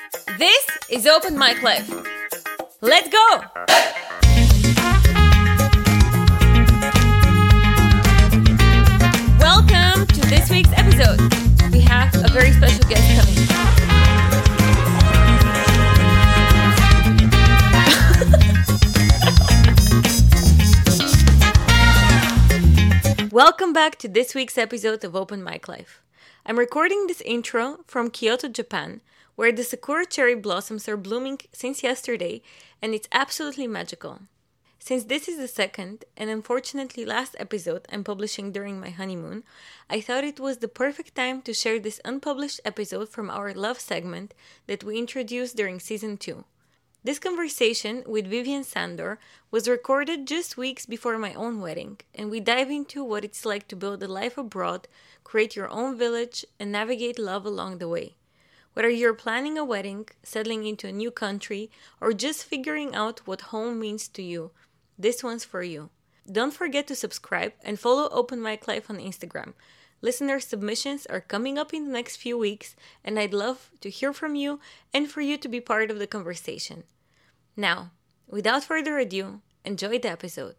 This is Open Mic Life. Let's go! Welcome to this week's episode. We have a very special guest coming. Welcome back to this week's episode of Open Mic Life. I'm recording this intro from Kyoto, Japan, where the Sakura cherry blossoms are blooming since yesterday, and it's absolutely magical. Since this is the second, and unfortunately last episode I'm publishing during my honeymoon, I thought it was the perfect time to share this unpublished episode from our love segment that we introduced during season 2. This conversation with Vivian Sandor was recorded just weeks before my own wedding, and we dive into what it's like to build a life abroad, create your own village, and navigate love along the way. Whether you're planning a wedding, settling into a new country, or just figuring out what home means to you, this one's for you. Don't forget to subscribe and follow Open Mic Life on Instagram. Listener submissions are coming up in the next few weeks, and I'd love to hear from you and for you to be part of the conversation. Now, without further ado, enjoy the episode.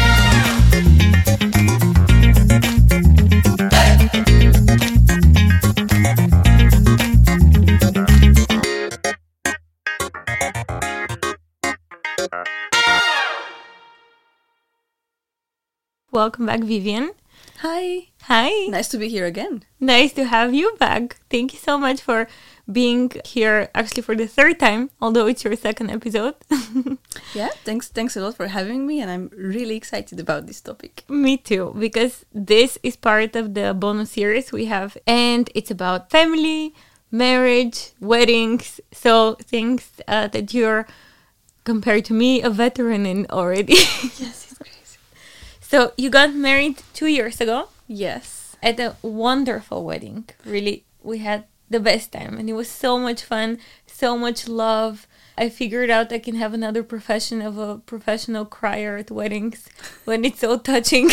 Welcome back, Vivian. Hi. Hi. Nice to be here again. Nice to have you back. Thank you so much for being here, actually for the third time, although it's your second episode. Yeah, thanks a lot for having me, and I'm really excited about this topic. Me too, because this is part of the bonus series we have, and it's about family, marriage, weddings, so things that you're, compared to me, a veteran in already. Yes, it's crazy. So you got married 2 years ago. Yes. At a wonderful wedding. Really, we had the best time, and it was so much fun, so much love. I figured out I can have another profession of a professional crier at weddings when it's so touching.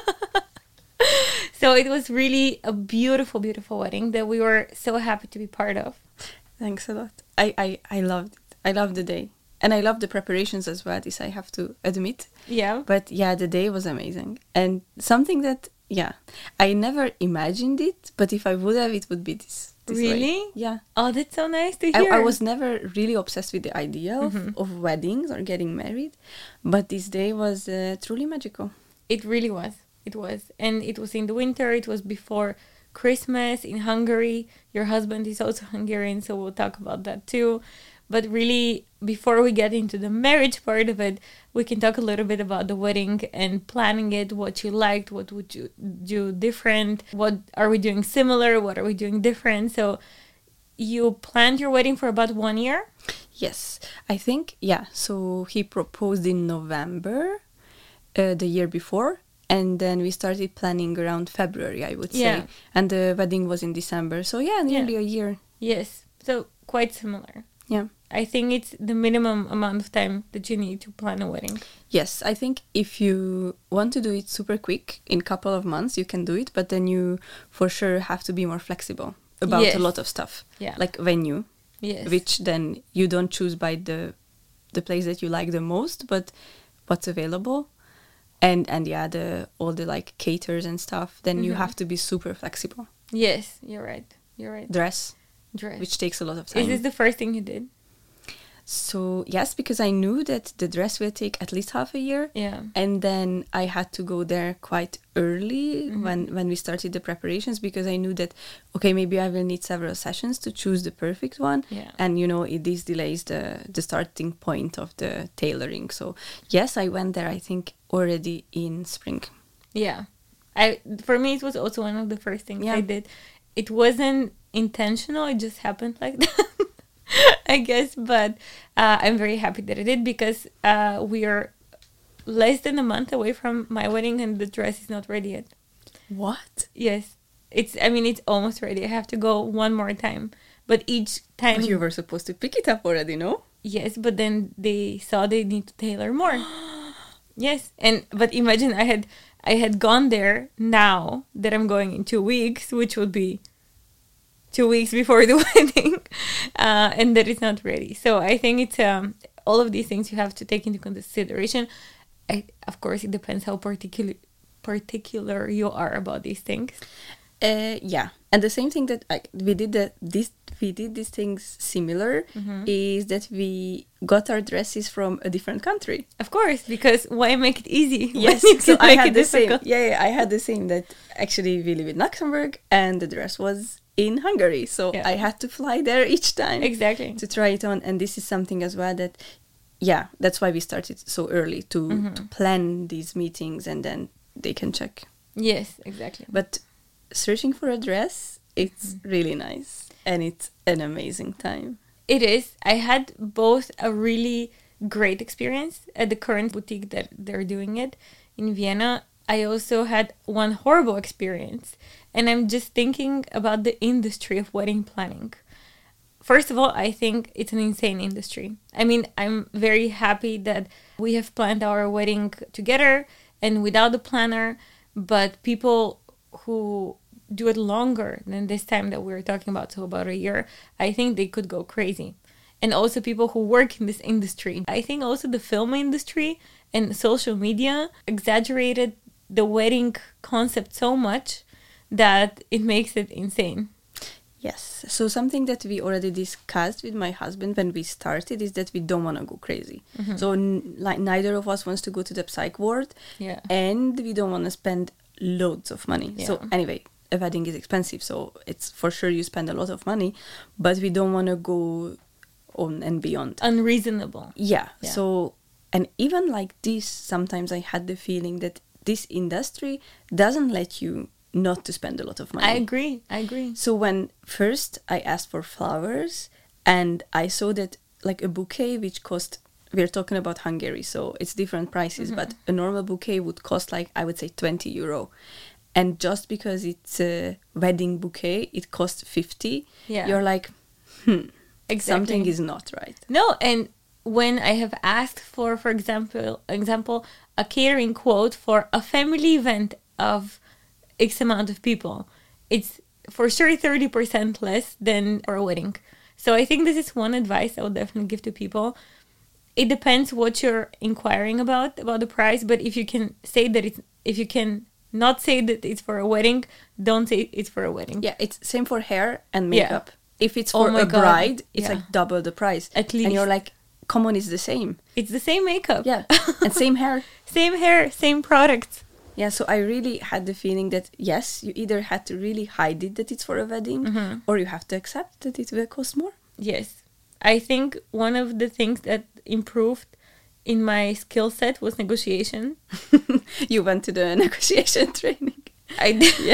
So it was really a beautiful, beautiful wedding that we were so happy to be part of. Thanks a lot. I loved it. I loved the day. And I loved the preparations as well, this I have to admit. Yeah. But yeah, the day was amazing. And something that, yeah, I never imagined it, but if I would have, it would be this Really? way. Yeah. Oh, that's so nice to hear. I was never really obsessed with the idea of weddings or getting married, but this day was truly magical. It really was. It was. And it was in the winter. It was before Christmas in Hungary. Your husband is also Hungarian, so we'll talk about that too. But really, before we get into the marriage part of it, we can talk a little bit about the wedding and planning it, what you liked, what would you do different, what are we doing similar, what are we doing different. So you planned your wedding for about 1 year? Yes, I think, yeah. So he proposed in November, the year before, and then we started planning around February, I would say. Yeah. And the wedding was in December. So yeah, nearly a year. Yes, so quite similar. Yeah. I think it's the minimum amount of time that you need to plan a wedding. Yes, I think if you want to do it super quick, in a couple of months, you can do it. But then you, for sure, have to be more flexible about a lot of stuff. Yeah. Like venue. Yes. Which then you don't choose by the place that you like the most, but what's available. And yeah, all the like caterers and stuff. Then you have to be super flexible. Yes, you're right. You're right. Dress. Dress. Which takes a lot of time. Is this the first thing you did? So, yes, because I knew that the dress will take at least half a year. Yeah. And then I had to go there quite early when we started the preparations, because I knew that, okay, maybe I will need several sessions to choose the perfect one. Yeah. And, this delays the starting point of the tailoring. So, yes, I went there, I think, already in spring. Yeah. For me, it was also one of the first things I did. It wasn't intentional. It just happened like that. I guess, but I'm very happy that I did, because we are less than a month away from my wedding and the dress is not ready yet. What? Yes. It's almost ready. I have to go one more time. But each time... But you were supposed to pick it up already, no? Yes, but then they saw they need to tailor more. Yes. But imagine I had gone there now that I'm going in 2 weeks, which would be 2 weeks before the wedding, and that it's not ready. So I think it's all of these things you have to take into consideration. Of course, it depends how particular you are about these things. Yeah, and the same thing that we did these things similar is that we got our dresses from a different country. Of course, because why make it easy? Yes, so I had the same. Yeah, I had the same. That actually we live in Luxembourg, and the dress was in Hungary, so I had to fly there each time exactly to try it on. And this is something as well that, that's why we started so early to plan these meetings, and then they can check. Yes, exactly. But searching for a dress, it's really nice, and it's an amazing time. It is. I had both a really great experience at the current boutique that they're doing it in Vienna. I also had one horrible experience, and I'm just thinking about the industry of wedding planning. First of all, I think it's an insane industry. I mean, I'm very happy that we have planned our wedding together and without the planner, but people who do it longer than this time that we're talking about, so about a year, I think they could go crazy. And also people who work in this industry. I think also the film industry and social media exaggerated the wedding concept so much that it makes it insane. Yes. So something that we already discussed with my husband when we started is that we don't want to go crazy. So neither of us wants to go to the psych ward, and we don't want to spend loads of money. So anyway, a wedding is expensive, so it's for sure you spend a lot of money, but we don't want to go on and beyond. Unreasonable. Yeah. So, and even like this, sometimes I had the feeling that this industry doesn't let you not to spend a lot of money. I agree. So when first I asked for flowers, and I saw that like a bouquet which cost, we're talking about Hungary, so it's different prices, but a normal bouquet would cost like, I would say, 20 euro. And just because it's a wedding bouquet, it costs 50. Yeah. You're like, exactly. Something is not right. No, and when I have asked for example, a catering quote for a family event of X amount of people, it's for sure 30% less than for a wedding. So I think this is one advice I would definitely give to people. It depends what you're inquiring about the price, but if you can say that if you can not say that it's for a wedding, don't say it's for a wedding. Yeah, it's same for hair and makeup. Yeah. If it's for a bride, it's like double the price. At least. And you're like, come on, it's the same. It's the same makeup. Yeah, and same hair. Same hair, same products. Yeah, so I really had the feeling that, yes, you either had to really hide it that it's for a wedding, or you have to accept that it will cost more. Yes. I think one of the things that improved in my skill set was negotiation. You went to the negotiation training. I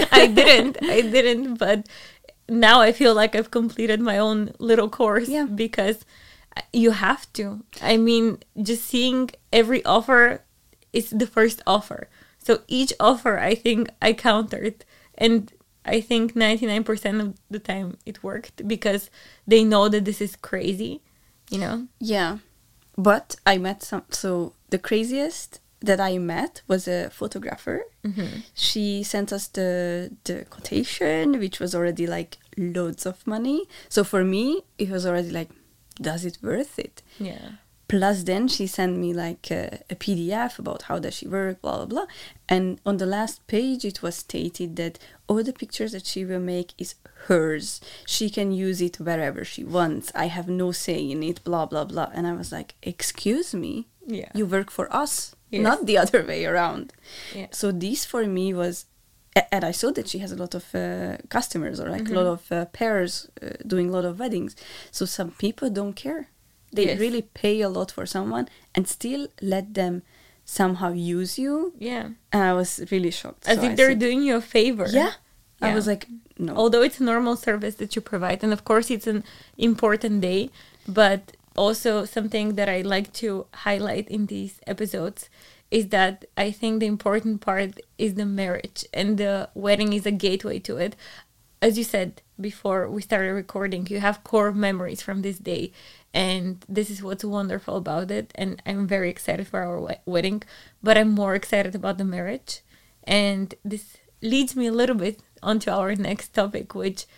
didn't, but now I feel like I've completed my own little course because you have to. I mean, just seeing every offer is the first offer. So each offer, I think I countered, and I think 99% of the time it worked because they know that this is crazy, you know? Yeah. But I met so the craziest that I met was a photographer. She sent us the quotation, which was already like loads of money. So for me, it was already like, does it worth it? Yeah. Plus then she sent me like a PDF about how does she work, blah, blah, blah. And on the last page, it was stated that all the pictures that she will make is hers. She can use it wherever she wants. I have no say in it, blah, blah, blah. And I was like, excuse me? Yeah. You work for us, not the other way around. Yeah. So this for me was, and I saw that she has a lot of customers or like a lot of pairs doing a lot of weddings. So some people don't care. They really pay a lot for someone and still let them somehow use you. Yeah. And I was really shocked. As if they're doing you a favor. Yeah. I was like, no. Although it's a normal service that you provide. And of course, it's an important day. But also something that I like to highlight in these episodes is that I think the important part is the marriage. And the wedding is a gateway to it. As you said before we started recording, you have core memories from this day. And this is what's wonderful about it. And I'm very excited for our wedding. But I'm more excited about the marriage. And this leads me a little bit onto our next topic, which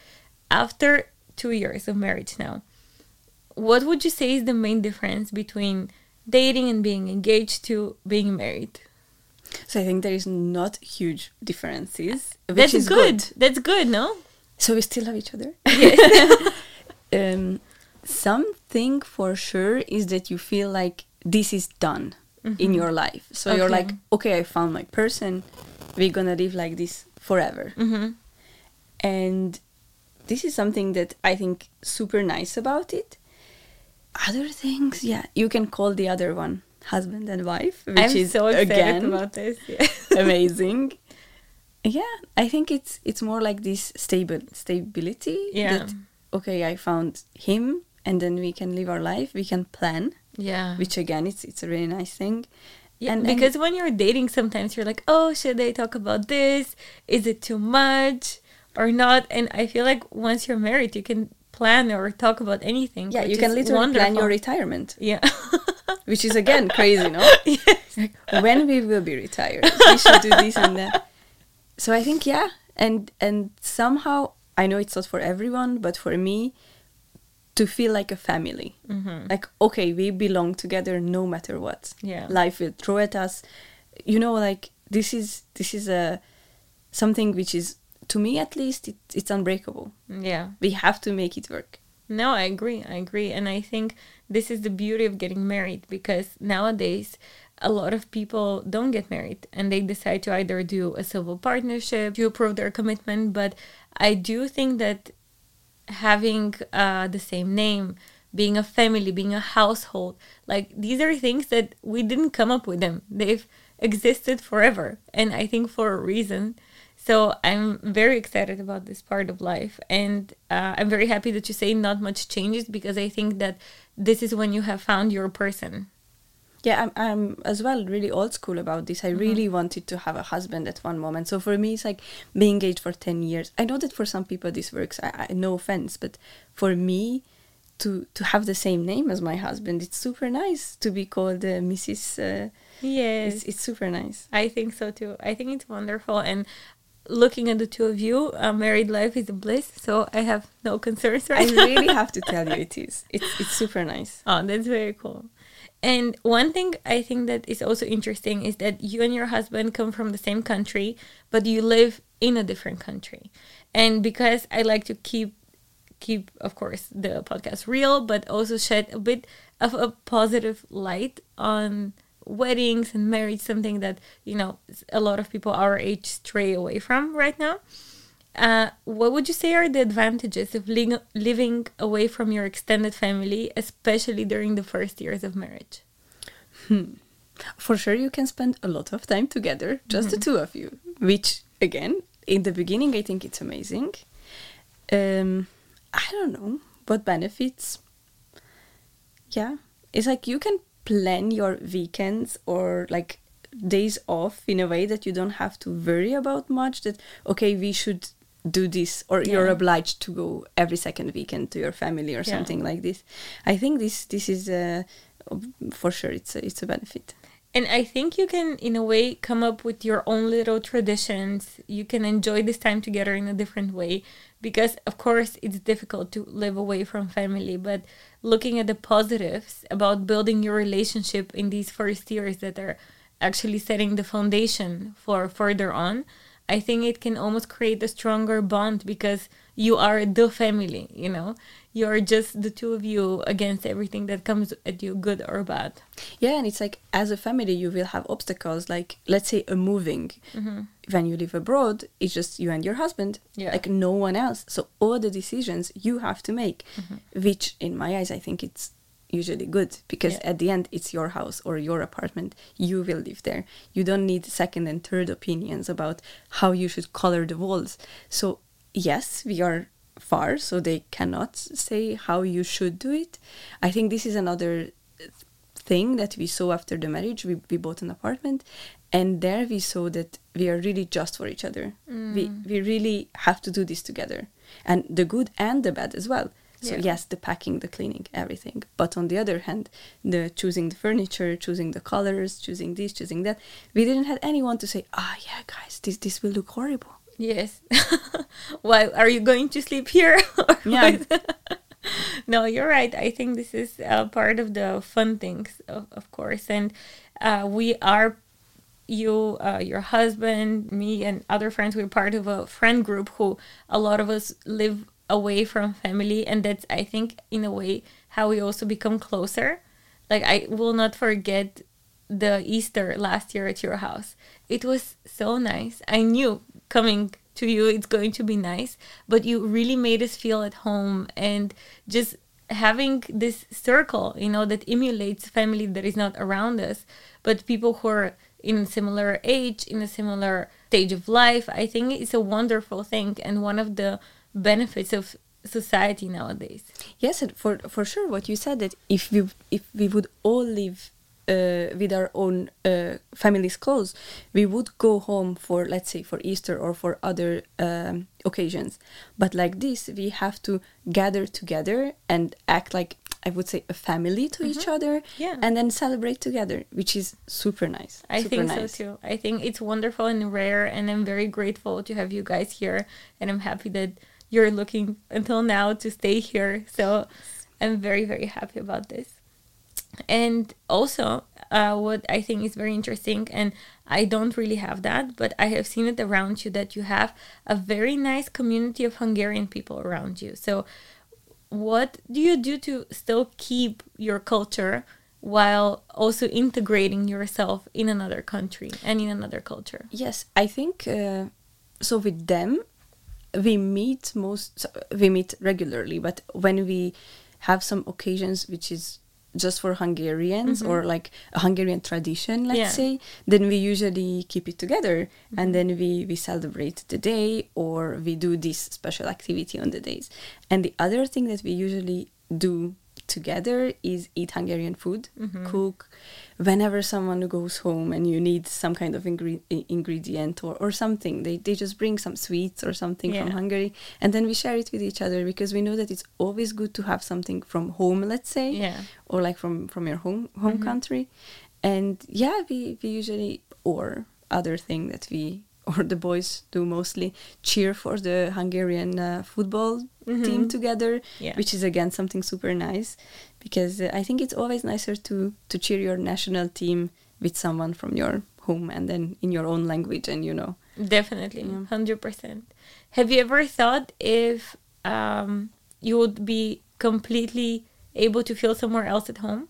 after 2 years of marriage now, what would you say is the main difference between dating and being engaged to being married? So I think there is not huge differences. That's is good. That's good, no? So we still love each other? Yes. Something for sure is that you feel like this is done in your life. So you're like, okay, I found my person. We're going to live like this forever. And this is something that I think super nice about it. Other things, you can call the other one husband and wife, which I'm is so excited again about this. amazing. I think it's more like this stability. That, okay, I found him, and then we can live our life. We can plan. Which again, it's a really nice thing. Yeah, because when you're dating, sometimes you're like, oh, should I talk about this? Is it too much or not? And I feel like once you're married, you can plan or talk about anything. Yeah, you can literally plan your retirement. Yeah. Which is again crazy, no? Yes. Like, when we will be retired, we should do this and that. So I think, and somehow, I know it's not for everyone, but for me, to feel like a family. Like, okay, we belong together no matter what. Life will throw at us. You know, like, this is something which is, to me at least, it's unbreakable. Yeah. We have to make it work. No, I agree. And I think this is the beauty of getting married, because nowadays a lot of people don't get married and they decide to either do a civil partnership to prove their commitment. But I do think that having the same name, being a family, being a household, like, these are things that we didn't come up with them. They've existed forever, and I think for a reason. So I'm very excited about this part of life, and I'm very happy that you say not much changes, because I think that this is when you have found your person. Yeah, I'm as well really old school about this. I really wanted to have a husband at one moment. So for me, it's like being engaged for 10 years. I know that for some people this works. I no offense, but for me, to have the same name as my husband, it's super nice to be called Mrs. Yes. It's super nice. I think so too. I think it's wonderful. And looking at the two of you, married life is a bliss, so I have no concerns right now. I really have to tell you it is. It's super nice. Oh, that's very cool. And one thing I think that is also interesting is that you and your husband come from the same country, but you live in a different country. And because I like to keep of course the podcast real, but also shed a bit of a positive light on weddings and marriage, something that, you know, a lot of people our age stray away from right now. What would you say are the advantages of living away from your extended family, especially during the first years of marriage? For sure, you can spend a lot of time together, just the two of you, which, again, in the beginning, I think it's amazing. I don't know what benefits. Yeah, it's like you can plan your weekends or like days off in a way that you don't have to worry about much, that, okay, we should do this, or you're obliged to go every second weekend to your family or something like this. I think this is for sure it's a benefit. And I think you can, in a way, come up with your own little traditions. You can enjoy this time together in a different way, because of course it's difficult to live away from family, but looking at the positives about building your relationship in these first years that are actually setting the foundation for further on, I think it can almost create a stronger bond, because you are the family, you know? You're just the two of you against everything that comes at you, good or bad. Yeah, and it's like, as a family, you will have obstacles, like, let's say, a moving. When you live abroad, it's just you and your husband, like no one else. So all the decisions you have to make, which, in my eyes, I think it's usually good, because at the end it's your house or your apartment. You will live there. You don't need second and third opinions about how you should color the walls. So yes, we are far, so they cannot say how you should do it. I think this is another thing that we saw after the marriage. We bought an apartment, and there we saw that we are really just for each other. We really have to do this together, and the good and the bad as well. So yes, the packing, the cleaning, everything. But on the other hand, the choosing the furniture, choosing the colors, choosing this, choosing that, we didn't have anyone to say, yeah, guys, this will look horrible. Yes. Why are you going to sleep here? Yeah. No, you're right. I think this is part of the fun things, of course. And we are, your husband, me, and other friends, we're part of a friend group who a lot of us live away from family. And that's, I think, in a way, how we also become closer. Like, I will not forget the Easter last year at your house. It was so nice. I knew coming to you it's going to be nice, but you really made us feel at home, and just having this circle, that emulates family that is not around us, but people who are in a similar age, in a similar stage of life. I think it's a wonderful thing, and one of the benefits of society nowadays. Yes, and for sure what you said, that if we would all live with our own families close, we would go home for, let's say, for Easter or for other occasions. But like this, we have to gather together and act like, I would say, a family to each other, and then celebrate together, which is super nice. I think so too. I think it's wonderful and rare, and I'm very grateful to have you guys here, and I'm happy that you're looking until now to stay here. So I'm very, very happy about this. And also, what I think is very interesting, and I don't really have that, but I have seen it around you, that you have a very nice community of Hungarian people around you. So what do you do to still keep your culture while also integrating yourself in another country and in another culture? Yes, I think so. With them, we meet regularly, but when we have some occasions which is just for Hungarians, or like a Hungarian tradition, let's say, then we usually keep it together, and then we celebrate the day, or we do this special activity on the days. And the other thing that we usually do together is eat Hungarian food, cook. Whenever someone goes home and you need some kind of ingredient or something, they just bring some sweets or something from Hungary, and then we share it with each other, because we know that it's always good to have something from home, let's say, or like from your home country. And we usually, or other thing that or the boys do mostly, cheer for the Hungarian football team together, which is again something super nice, because I think it's always nicer to cheer your national team with someone from your home, and then in your own language, and Definitely, 100%. Have you ever thought if you would be completely able to feel somewhere else at home?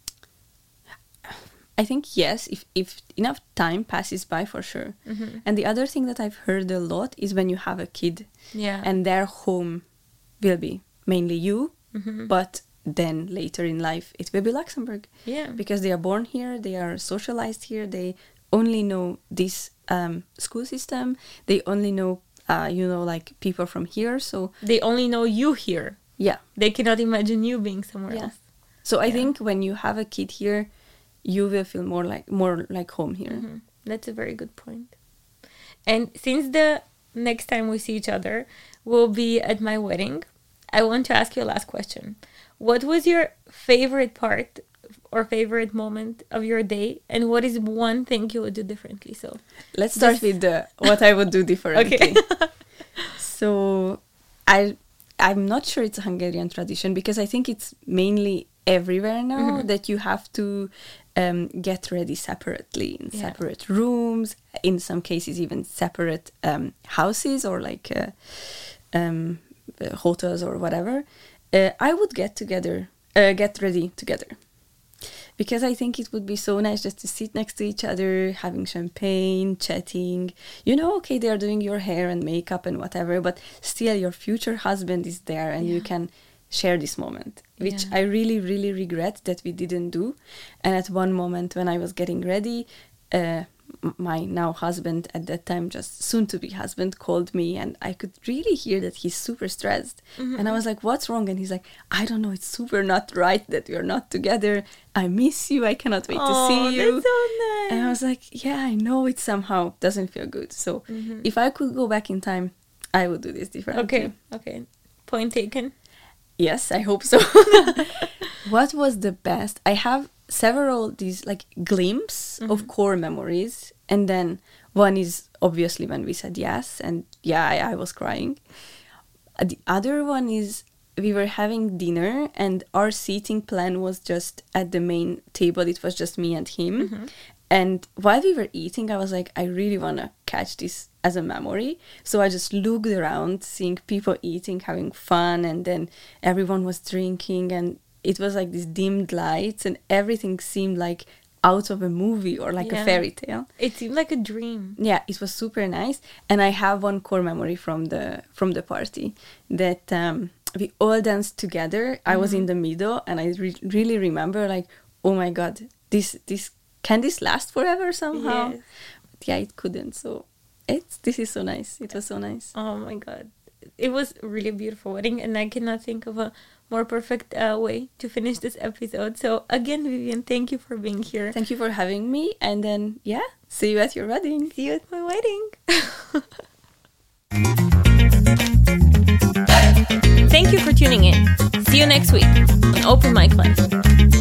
I think yes, if enough time passes by, for sure. And the other thing that I've heard a lot is when you have a kid, and their home will be mainly you, but then later in life it will be Luxembourg. Because they are born here, they are socialized here, they only know this school system, they only know, like people from here, so... They only know you here. They cannot imagine you being somewhere else. So I think when you have a kid here, you will feel more like home here. That's a very good point. And since the next time we see each other will be at my wedding, I want to ask you a last question. What was your favorite part or favorite moment of your day, and what is one thing you would do differently? So let's start with what I would do differently. Okay. So I'm not sure it's a Hungarian tradition, because I think it's mainly everywhere now that you have to get ready separately in separate rooms, in some cases even separate houses, or like hotels or whatever. I would get ready together, because I think it would be so nice just to sit next to each other, having champagne, chatting. Okay, they are doing your hair and makeup and whatever, but still your future husband is there, and you can share this moment, which I really, really regret that we didn't do. And at one moment when I was getting ready, my now husband, at that time just soon-to-be husband, called me, and I could really hear that he's super stressed. And I was like, what's wrong? And he's like, I don't know, it's super not right that we're not together. I miss you. I cannot wait to see you. That's so nice. And I was like, yeah, I know it somehow doesn't feel good. So if I could go back in time, I would do this differently. Okay. Point taken. Yes, I hope so. What was the best? I have several these like glimpses of core memories, and then one is obviously when we said yes, and yeah, I was crying. The other one is we were having dinner and our seating plan was just at the main table. It was just me and him. And while we were eating, I was like, I really want to catch this as a memory. So I just looked around, seeing people eating, having fun, and then everyone was drinking, and it was like these dimmed lights, and everything seemed like out of a movie or like a fairy tale. It seemed like a dream. Yeah, it was super nice. And I have one core memory from the party that we all danced together. I was in the middle, and I really remember like, oh my God, this can this last forever somehow? Yes. But yeah, it couldn't. So this is so nice. It was so nice. Oh my God. It was really a beautiful wedding, and I cannot think of a more perfect way to finish this episode. So again, Vivian, thank you for being here. Thank you for having me. And then, see you at your wedding. See you at my wedding. Thank you for tuning in. See you next week on Open Mic Life.